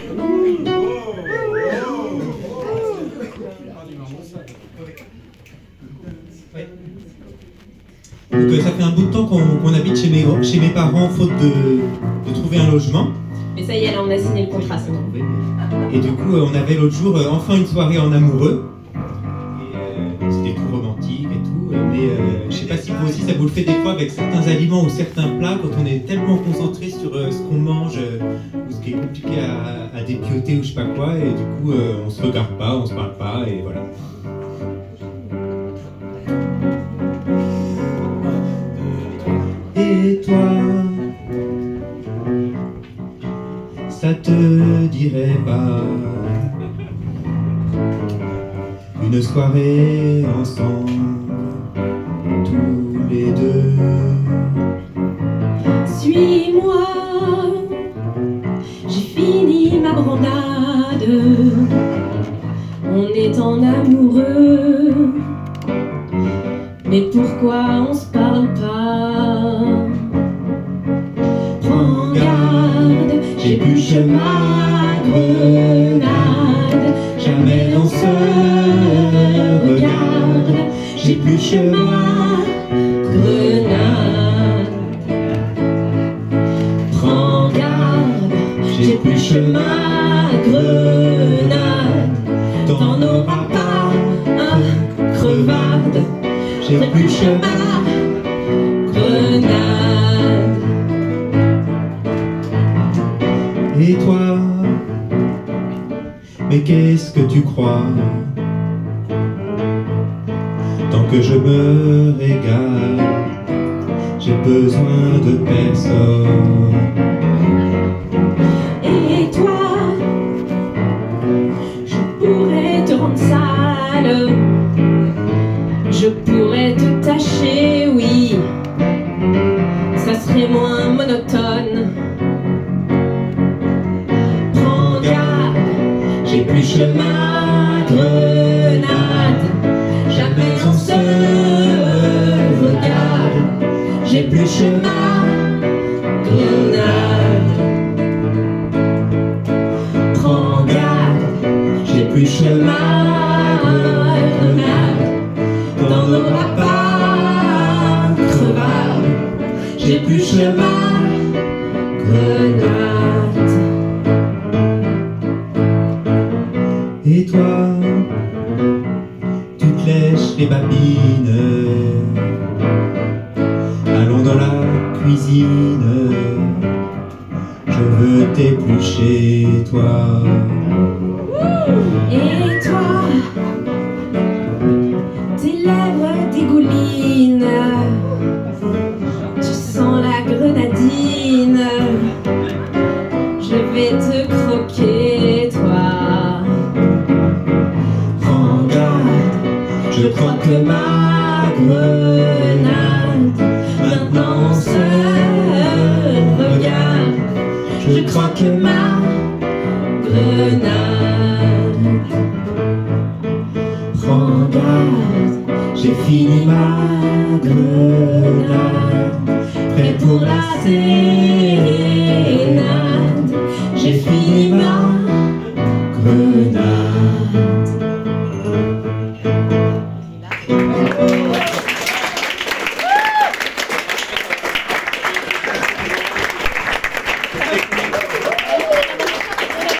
Donc ça fait un bout de temps qu'on habite chez mes parents faute de trouver un logement. Mais ça y est, là on a signé le contrat, c'est bon. Et du coup on avait l'autre jour enfin une soirée en amoureux. Et c'était tout romantique et tout. Mais je sais pas si vous aussi ça vous le fait des fois avec certains aliments ou certains plats quand on est tellement concentré sur ce qu'on mange ou ce qui est compliqué à dépioter ou je sais pas quoi. Et du coup on se regarde pas, on se parle pas et voilà. Et toi, ça te dirait pas une soirée ensemble, tous les deux? Suis-moi, j'ai fini ma brandade, on est en amoureux, mais pourquoi on se parle pas? Prends garde, j'épluche ma grenade, jamais on se regarde, j'épluche ma grenade. Prends garde, j'épluche ma grenade, t'en auras pas un crevade, j'épluche ma grenade. Et toi, mais qu'est-ce que tu crois? Tant que je me régale, j'ai besoin de personne. Et toi, je pourrais te rendre sale, je pourrais te tâcher, oui, ça serait moins monotone. Prends garde, j'épluche ma grenade, jamais on se regarde, j'épluche ma grenade. Prends garde, j'épluche ma grenade, t'en auras pas crevade, j'épluche ma grenade. Et toi, tu te lèches les babines, allons dans la cuisine, je veux t'éplucher toi. Et toi, tes lèvres dégoulinent, tu sens la grenadine, je vais te croquer toi. Prends garde, je croque ma grenade, maintenant on se regarde, je croque ma grenade. Prends garde, j'ai fini ma grenade, prêt pour la sérénade, j'ai fini ma grenade.